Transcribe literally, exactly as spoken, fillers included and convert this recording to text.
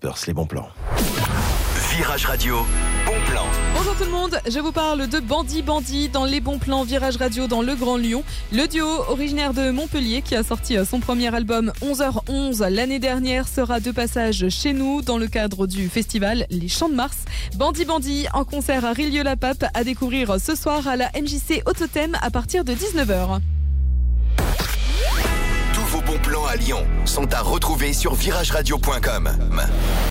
Motors, les bons plans. Virage Radio, bon plan. Bonjour tout le monde, je vous parle de Bandit Bandit dans les bons plans Virage Radio dans le Grand Lyon. Le duo originaire de Montpellier qui a sorti son premier album onze heures onze l'année dernière sera de passage chez nous dans le cadre du festival Les Chants de Mars. Bandit Bandit en concert à Rillieu-la-Pape à découvrir ce soir à la M J C au Totem à partir de dix-neuf heures. Tous vos bons plans à Lyon sont à retrouver sur virage radio point com.